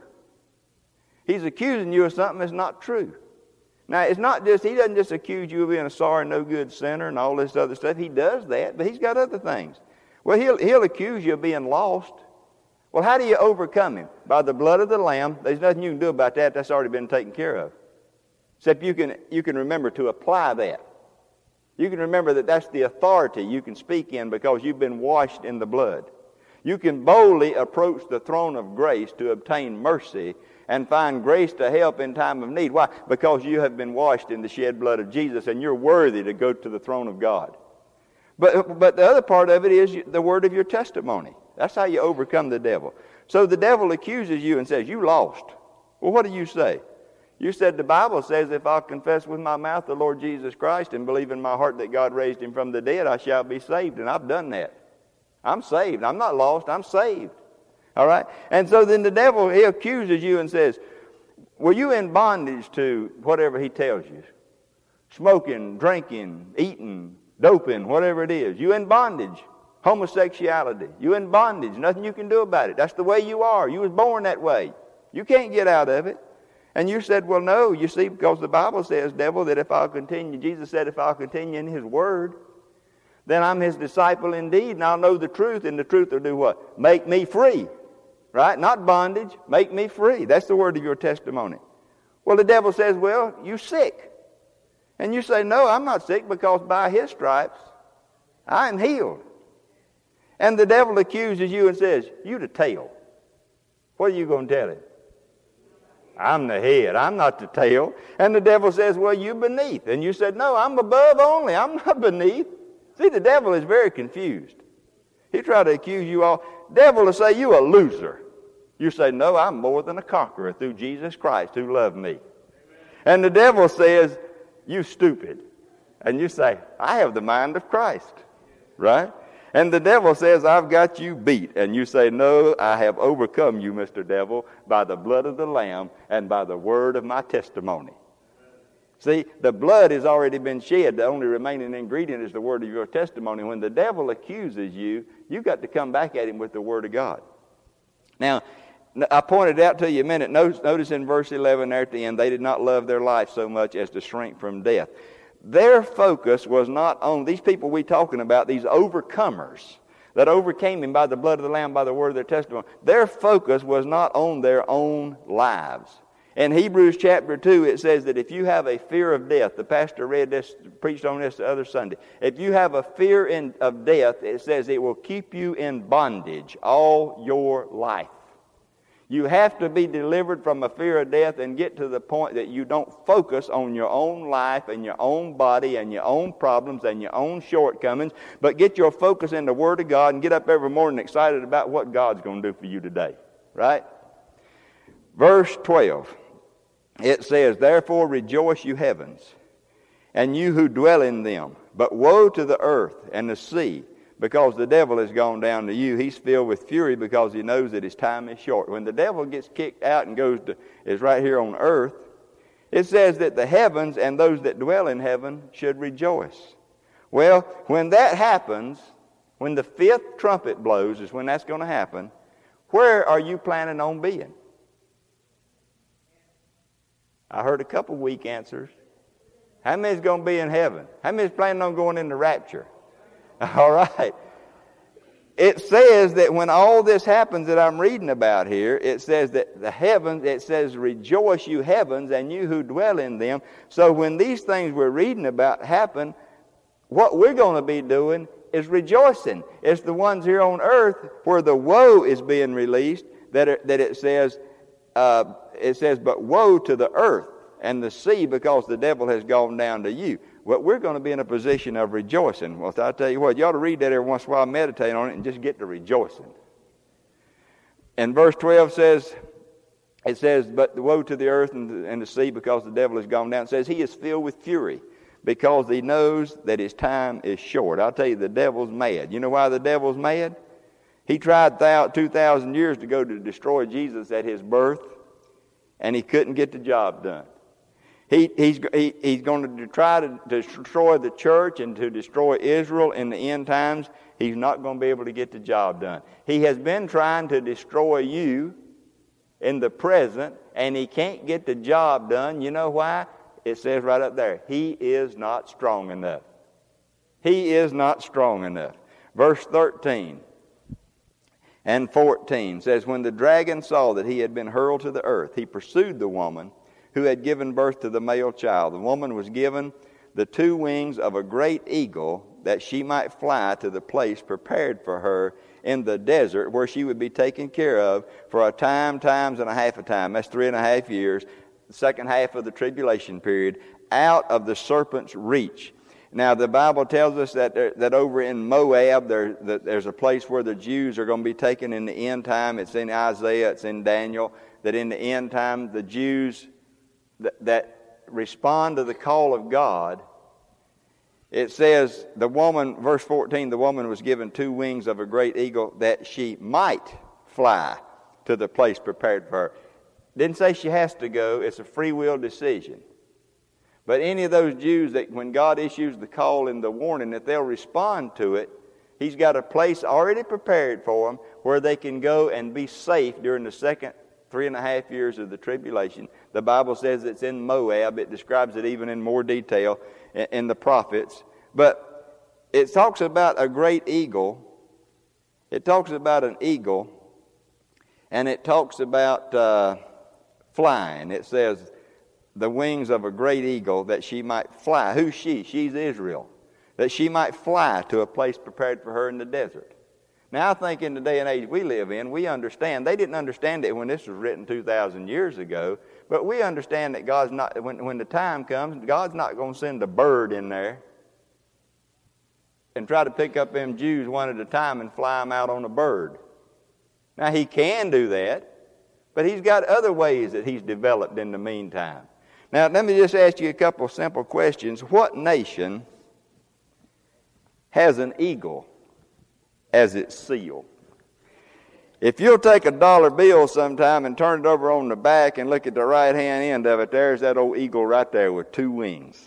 S1: He's accusing you of something that's not true. Now, it's not just, he doesn't just accuse you of being a sorry, no good sinner and all this other stuff. He does that, but he's got other things. Well, he'll, he'll accuse you of being lost. Well, how do you overcome him? By the blood of the Lamb. There's nothing you can do about that. That's already been taken care of. Except you can, you can remember to apply that. You can remember that that's the authority you can speak in because you've been washed in the blood. You can boldly approach the throne of grace to obtain mercy and find grace to help in time of need. Why? Because you have been washed in the shed blood of Jesus and you're worthy to go to the throne of God. But, but the other part of it is the word of your testimony. That's how you overcome the devil. So the devil accuses you and says, you lost. Well, what do you say? You said the Bible says if I'll confess with my mouth the Lord Jesus Christ and believe in my heart that God raised him from the dead, I shall be saved. And I've done that. I'm saved. I'm not lost. I'm saved. All right? And so then the devil, he accuses you and says, were you in bondage to whatever he tells you? Smoking, drinking, eating, doping, whatever it is. You in bondage. Homosexuality. You in bondage. Nothing you can do about it. That's the way you are. You was born that way. You can't get out of it. And you said, well, no, you see, because the Bible says, devil, that if I'll continue, Jesus said, if I'll continue in his word, then I'm his disciple indeed, and I'll know the truth, and the truth will do what? Make me free. Right? Not bondage. Make me free. That's the word of your testimony. Well, the devil says, well, you're sick. And you say, no, I'm not sick because by his stripes I am healed. And the devil accuses you and says, you the tail. What are you going to tell him? I'm the head. I'm not the tail. And the devil says, well, you beneath. And you said, no, I'm above only. I'm not beneath. See, the devil is very confused. He tried to accuse you all. Devil will say, you a loser. You say, no, I'm more than a conqueror through Jesus Christ who loved me. Amen. And the devil says, you stupid. And you say, I have the mind of Christ. Right? And the devil says, I've got you beat. And you say, no, I have overcome you, Mister Devil, by the blood of the Lamb and by the word of my testimony. See, the blood has already been shed. The only remaining ingredient is the word of your testimony. When the devil accuses you, you've got to come back at him with the word of God. Now, I pointed out to you a minute. Notice, notice in verse eleven there at the end, they did not love their life so much as to shrink from death. Their focus was not on these people we talking about, these overcomers that overcame him by the blood of the Lamb, by the word of their testimony. Their focus was not on their own lives. In Hebrews chapter two, it says that if you have a fear of death, the pastor read this, preached on this the other Sunday. If you have a fear in, of death, it says it will keep you in bondage all your life. You have to be delivered from a fear of death and get to the point that you don't focus on your own life and your own body and your own problems and your own shortcomings, but get your focus in the Word of God and get up every morning excited about what God's going to do for you today. right? Verse twelve, it says, therefore rejoice, you heavens, and you who dwell in them. But woe to the earth and the sea, because the devil has gone down to you. He's filled with fury because he knows that his time is short. When the devil gets kicked out and goes to, is right here on earth, it says that the heavens and those that dwell in heaven should rejoice. Well, when that happens, when the fifth trumpet blows is when that's going to happen, where are you planning on being? I heard a couple weak answers. How many's going to be in heaven? How many's planning on going in the rapture? All right. It says that when all this happens that I'm reading about here, it says that the heavens, it says, rejoice, you heavens, and you who dwell in them. So when these things we're reading about happen, what we're going to be doing is rejoicing. It's the ones here on earth where the woe is being released that it, that it says, uh, it says, but woe to the earth and the sea because the devil has gone down to you. Well, we're going to be in a position of rejoicing. Well, I'll tell you what, you ought to read that every once in a while, meditate on it, and just get to rejoicing. And verse twelve says, it says, but woe to the earth and the, and the sea because the devil has gone down. It says he is filled with fury because he knows that his time is short. I'll tell you, the devil's mad. You know why the devil's mad? He tried two thousand years to go to destroy Jesus at his birth, and he couldn't get the job done. He, he's, he, he's going to try to destroy the church and to destroy Israel in the end times. He's not going to be able to get the job done. He has been trying to destroy you in the present, and he can't get the job done. You know why? It says right up there, he is not strong enough. He is not strong enough. Verse thirteen and fourteen says, when the dragon saw that he had been hurled to the earth, he pursued the woman who had given birth to the male child. The woman was given the two wings of a great eagle that she might fly to the place prepared for her in the desert where she would be taken care of for a time, times and a half a time. That's three and a half years, the second half of the tribulation period, out of the serpent's reach. Now, the Bible tells us that there, that over in Moab, there, that there's a place where the Jews are going to be taken in the end time. It's in Isaiah, it's in Daniel, that in the end time, the Jews that, that respond to the call of God, it says, the woman, verse fourteen, the woman was given two wings of a great eagle that she might fly to the place prepared for her. Didn't say she has to go. It's a free will decision. But any of those Jews that when God issues the call and the warning that they'll respond to it, he's got a place already prepared for them where they can go and be safe during the second three and a half years of the tribulation. The Bible says it's in Moab. It describes it even in more detail in, in the prophets. But it talks about a great eagle. It talks about an eagle. And it talks about uh, flying. It says, the wings of a great eagle that she might fly. Who's she? She's Israel. That she might fly to a place prepared for her in the desert. Now, I think in the day and age we live in, we understand. They didn't understand it when this was written two thousand years ago. But we understand that God's not, when, when the time comes, God's not going to send a bird in there and try to pick up them Jews one at a time and fly them out on a bird. Now, he can do that, but he's got other ways that he's developed in the meantime. Now, let me just ask you a couple of simple questions. What nation has an eagle as its seal? If you'll take a dollar bill sometime and turn it over on the back and look at the right-hand end of it, there's that old eagle right there with two wings.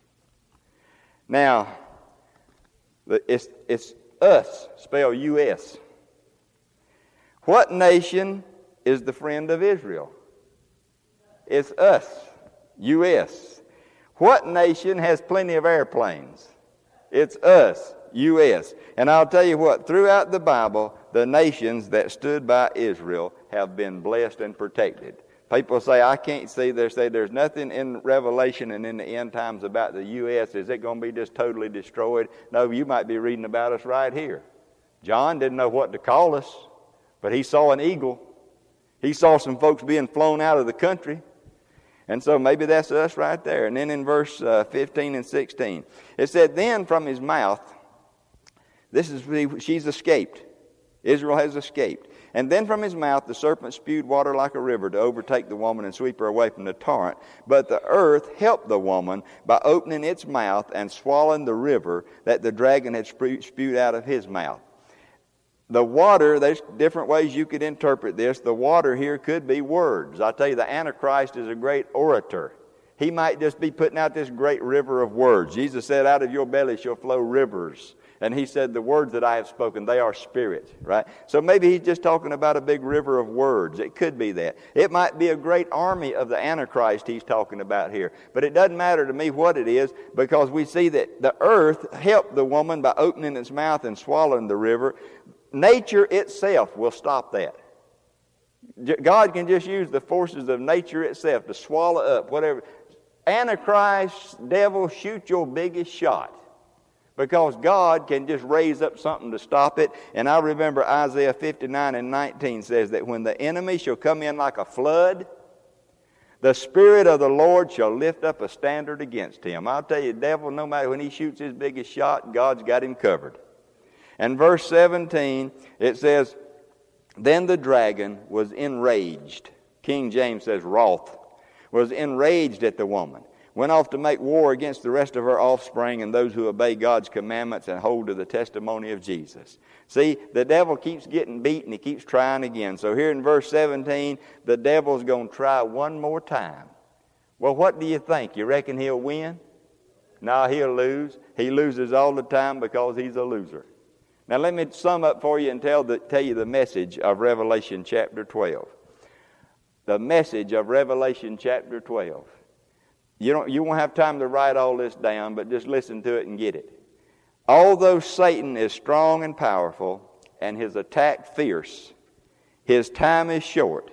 S1: Now, it's, it's us, spelled U S. What nation is the friend of Israel? It's us, U S. What nation has plenty of airplanes? It's us, U S. And I'll tell you what, throughout the Bible, the nations that stood by Israel have been blessed and protected. People say, I can't see, they say there's nothing in Revelation and in the end times about the U S Is it going to be just totally destroyed? No, you might be reading about us right here. John didn't know what to call us, but he saw an eagle. He saw some folks being flown out of the country. And so maybe that's us right there. And then in verse uh, fifteen and sixteen, it said, then from his mouth, this is, she's escaped. Israel has escaped. And then from his mouth the serpent spewed water like a river to overtake the woman and sweep her away from the torrent. But the earth helped the woman by opening its mouth and swallowing the river that the dragon had spewed out of his mouth. The water, there's different ways you could interpret this. The water here could be words. I tell you, the Antichrist is a great orator. He might just be putting out this great river of words. Jesus said, out of your belly shall flow rivers. And he said, the words that I have spoken, they are spirit, right? So maybe he's just talking about a big river of words. It could be that. It might be a great army of the Antichrist he's talking about here. But it doesn't matter to me what it is, because we see that the earth helped the woman by opening its mouth and swallowing the river. Nature itself will stop that. God can just use the forces of nature itself to swallow up whatever. Antichrist, devil, shoot your biggest shot. Because God can just raise up something to stop it. And I remember Isaiah fifty-nine and nineteen says that when the enemy shall come in like a flood, the Spirit of the Lord shall lift up a standard against him. I'll tell you, the devil, no matter when he shoots his biggest shot, God's got him covered. And verse seventeen, it says, then the dragon was enraged. King James says wroth. Was enraged at the woman. Went off to make war against the rest of her offspring and those who obey God's commandments and hold to the testimony of Jesus. See, the devil keeps getting beaten. He keeps trying again. So here in verse seventeen, the devil's going to try one more time. Well, what do you think? You reckon he'll win? No, he'll lose. He loses all the time because he's a loser. Now let me sum up for you and tell, the, tell you the message of Revelation chapter twelve. The message of Revelation chapter twelve. You don't, you won't have time to write all this down, but just listen to it and get it. Although Satan is strong and powerful, and his attack fierce, his time is short.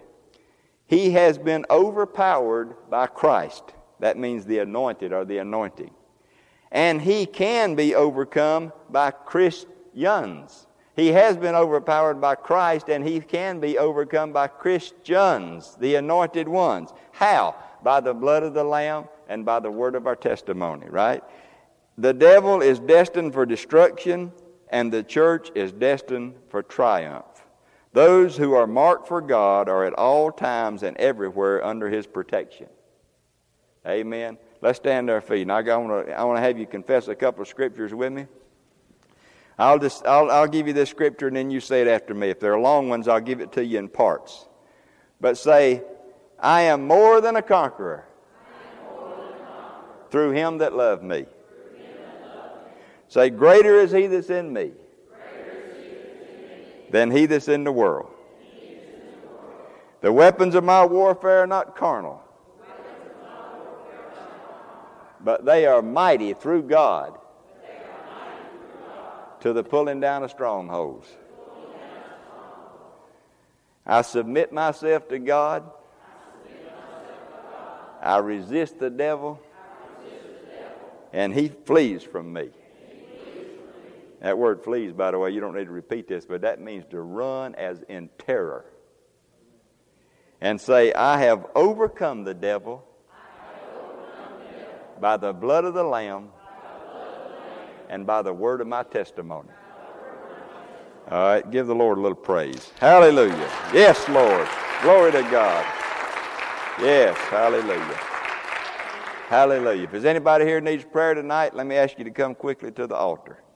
S1: He has been overpowered by Christ. That means the anointed or the anointing. And he can be overcome by Christians. He has been overpowered by Christ, and he can be overcome by Christians, the anointed ones. How? By the blood of the Lamb and by the word of our testimony, right? The devil is destined for destruction, and the church is destined for triumph. Those who are marked for God are at all times and everywhere under his protection. Amen. Let's stand to our feet. Now I want to I want to have you confess a couple of scriptures with me. I'll just I'll, I'll give you this scripture and then you say it after me. If they're long ones, I'll give it to you in parts. But say, I am more than a conqueror, more than a conqueror. Through him that loved me. Say, greater is he that's in me, than he that's in the world. The weapons of my warfare are not carnal, but they are mighty through God to the pulling down of strongholds. I submit myself to God. I resist the devil, and he flees from me. That word flees, by the way, you don't need to repeat this, but that means to run as in terror. And say, I have overcome the devil by the blood of the Lamb and by the word of my testimony. All right, give the Lord a little praise. Hallelujah. Yes, Lord. Glory to God. Yes, hallelujah. Hallelujah. If there's anybody here who needs prayer tonight, let me ask you to come quickly to the altar.